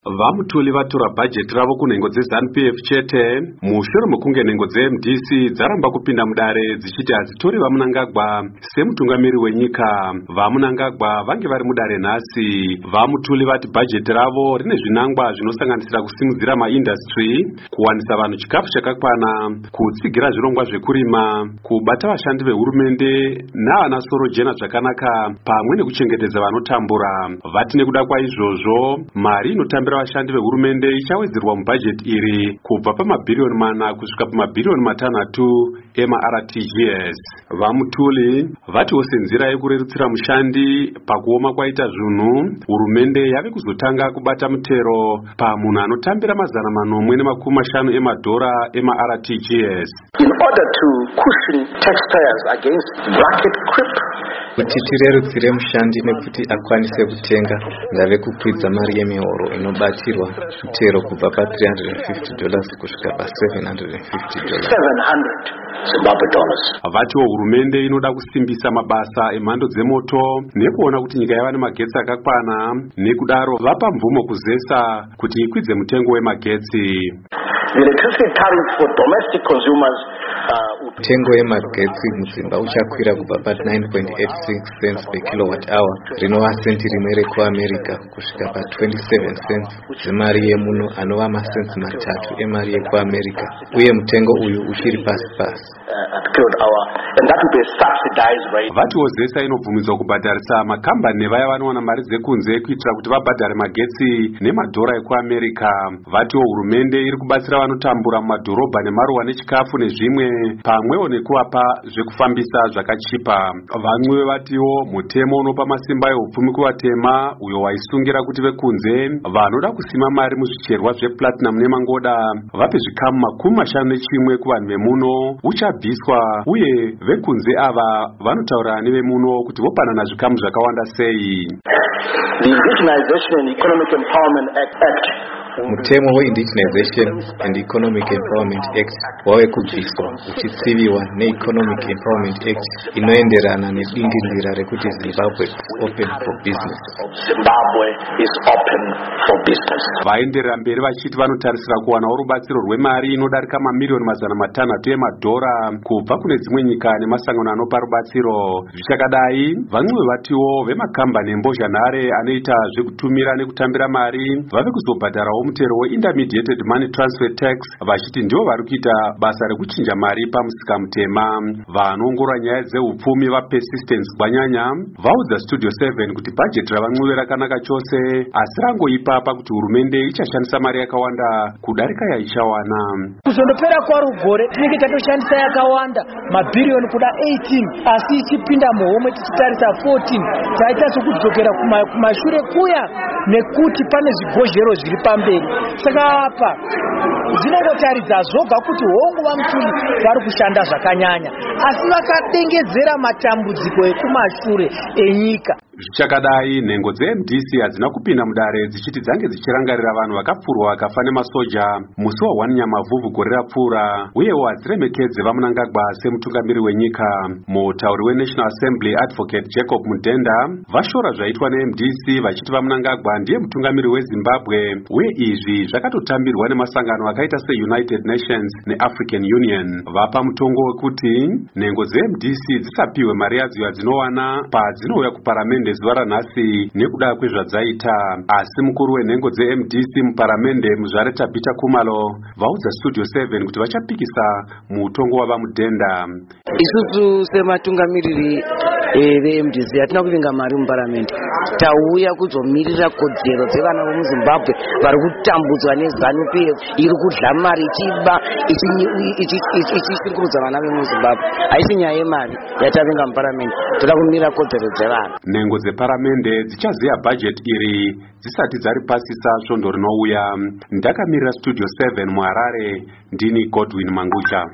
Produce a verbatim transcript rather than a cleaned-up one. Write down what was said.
Vamutuli vatora bhajeti ravo kunhengo dzeZANU P F chete mushure mekunge nhengo dzeM D C dzaramba kupinda mudare dzichiti hadzitori vaMnangagwa semutungamiri wenyika. VaMnangagwa vange vari mudare nhasi. Vamutuli vati bhajeti ravo rine zvinangwa zvinosanganisira kusimudzira maindastry, kuwanisa vanhu chikafu chakakwana, kutsigira zvirongwa zvekurima, kubata vashandi vehurumende navana soro jena zvakanaka pamwe nekuchengetedza vanotambura. Vati nekuda kwaizvozvo mari inotambira vashandi vehurumende ichawedzerwa mubhajeti iri kubva pamabhiriyoni mana kusvika pamabhiriyoni matanhatu ema-R T G S. Vamutuli vatiwo senzira yekurerutsira mushandi pakuoma kwaita zvinhu, hurumende yave kuzotanga kubata mutero pamunhu anotambira mazana manomwe nemakumi mashanu emadhora ema-R T G S. In order to cushion taxpayers against bracket creep, kuti tirerutsire mushandi nekuti akwanise kutenga ndave kukwidza mari yemihoro inobatirwa mutero kubva pa three hundred fifty dollars kusvika pa seven hundred fifty dollars. seven hundred Zimbabwe dollars. Vatiwo hurumende inoda kusimbisa mabasa emhando dzemoto nekuona kuti nyika yava nemagetsi akakwana, nekudaro vapa mvumo kuzesa kuti ikwidze mutengo wemagetsi. The electricity tariff for domestic consumers Mutengo yemagetsi mudzimba uchakwira kubva pa nine point eight six cents per kilowatt hour rinova senti rimwe rekuamerica kusvika pa twenty-seven cents dzemari yemuno anova masensi matatu emari yekuamerica, uye mutengo uyu uchiri pasi pasi. Vatiwo zesa inobvumidzwa kubhadharisa makambani nevaya vanowana mari dzekunze kuitira kuti vabhadhare magetsi nemadhora ekuamerica. Vatiwo hurumende iri kubatsira vanotambura mumadhorobha nemaruwa nechikafu nezvimwe, pamwewo nekuvapa zvekufambisa zvakachipa. Vamwe vatiwo mutemo unopa masimba ehupfumi kuvatema, uyo waisungira kuti vekunze vanoda kusima mari muzvicherwa zveplatinum nemangoda vape zvikamu makumi mashanu nechimwe kuvanhu vemuno uchabviswa, uye vekunze ava vanotaura nevemuno kuti vopanana zvikamu zvakawanda sei. The Indigenization and Economic Empowerment Act Mutemo we-Indigenization and Economic Empowerment Act wave kubviswa uchitsiviwa ne-Economic Empowerment Act inoenderana nedingindira rekuti Zimbabwe is open for business. Zimbabwe is open for business. Vaenderera mberi vachiti vanotarisira kuwanawo rubatsiro rwemari inodarika mamiliyoni mazana matanhatu emadhora kubva kune dzimwe nyika nemasangano anopa rubatsiro. Zvichakadai, vamwe vatiwo vemakambani embozhanhare anoita zvekutumira nekutambira mari vave kuzobhadharawo mutero we-Intermediated Money Transfer Tax vachiti ndivo vari kuita basa rekuchinja mari pamusika mutema. Vanoongorora nyaya dzehupfumi vaPersistence Gwanyanya vaudza Studio seven kuti bhajeti ravamwe rakanaka chose, asi rangoipa pakuti hurumende ichashandisa mari yakawanda kudarika yaichawana. Kuzondopera kwarugore tinenge tatoshandisa yakawanda mabhiriyoni kuda eighteen, asi ichipinda muhomwe tichitarisa fourteen. Taita sokudzokera kumashure kuya nekuti pane zvigozhero zviri pamberi. Saka apa zvinongotaridza zvoga kuti hongu vamutuli vari kushanda zvakanyanya, asi vakadengedzera matambudziko ekumashure enyika. Zvichakadai, nhengo dzeM D C hadzina kupinda mudare dzichiti dzange dzichirangarira vanhu vakapfurwa vakafa nemasoja musi wa one Nyamavhuvhu gore rapfuura, uyewo hadziremekedze vaMnangagwa semutungamiri wenyika. Mutauri weNational Assembly Advocate Jacob Mudenda vashora zvaitwa neM D C vachiti vaMnangagwa ndiye mutungamiri weZimbabwe, uye izvi zvakatotambirwa nemasangano akaita seUnited Nations neAfrican Union. Vapa mutongo wekuti nhengo dzeM D C dzisapiwe mari yadzo yadzinowana padzinouya kuparamende zuva ranhasi nekuda kwezvadzaita, asi mukuru wenhengo dzeM D C muparamende Muzvare Tabita Kumalo vaudza Studio seven kuti vachapikisa mutongo wavaMudenda. Isusu sematungamiriri veM D C hatina kuvinga mari muparamende, tauya kuzomirira kodzero dzevana vemuZimbabwe vari kutambudzwa neZANU P F iri kudla mari ichiba ichishungurudza vana vemuZimbabwe. Haisi nyaya yemari yatavinga muparamende, toda kumirira kodzero dzevana. Nhengo dzeparamende dzichaziya bhajeti iri dzisati dzari pasisa svondo rinouya. Ndakamirira Studio seven muHarare, ndini Godwin Mangucha.